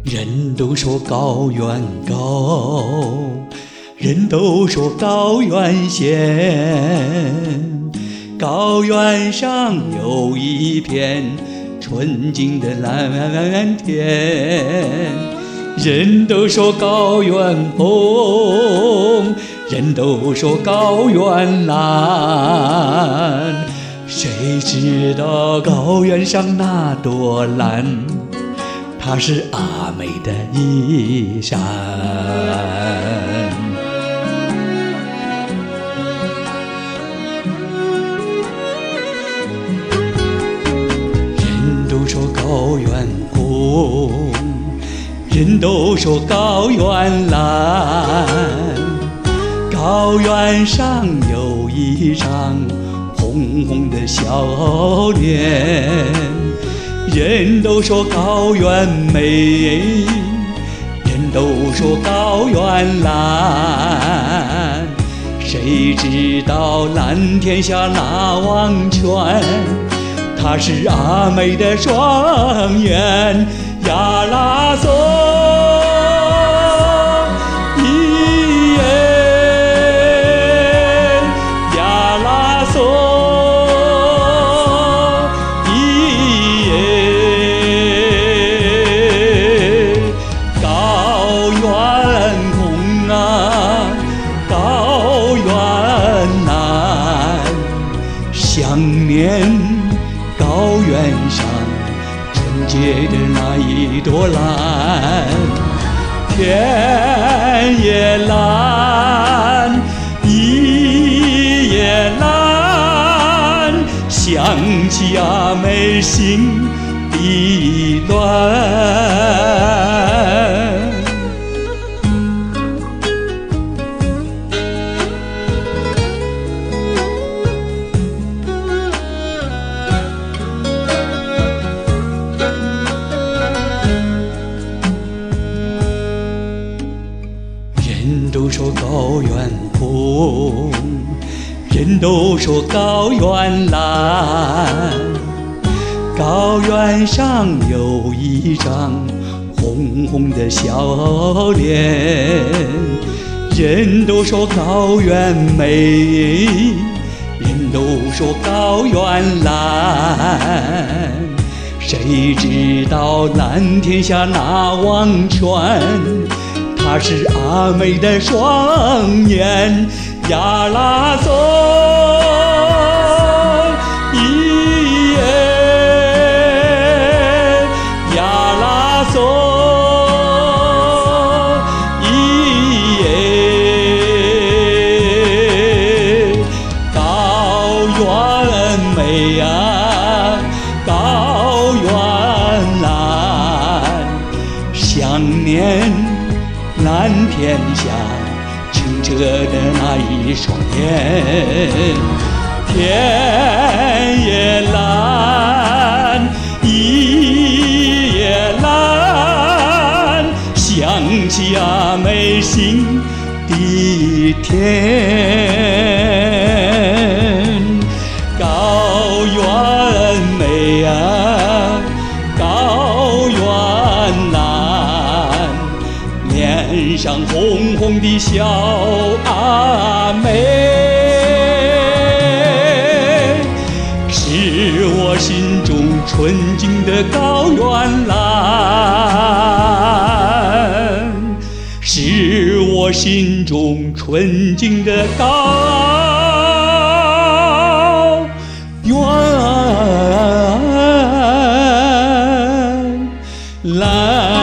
人都说高原高，人都说高原险，高原上有一片纯净的蓝天。人都说高原红，人都说高原蓝，谁知道高原上那朵蓝，它是阿美的衣衫。人都说高原红，人都说高原蓝，高原上有一张红红的笑脸。人都说高原美，人都说高原蓝，谁知道蓝天下那汪泉，它是阿美的双眼。亚拉索伊耶，亚拉索伊耶，高原红啊，高原蓝，想念高原上结的那一朵蓝，天也蓝，地也蓝，想起阿美心底乱。人都说高原红，人都说高原蓝，高原上有一张红红的笑脸。人都说高原美，人都说高原蓝，谁知道蓝天下那汪泉，它是阿美的双眼。亚拉索伊耶，亚拉索伊耶，高原美啊，高原蓝，想念蓝天下清澈的那一双眼，天也蓝，地也蓝，想起阿美心的天。高原美啊，高原蓝，脸上红红的笑阿美，是我心中纯净的高原蓝，是我心中纯净的高原蓝。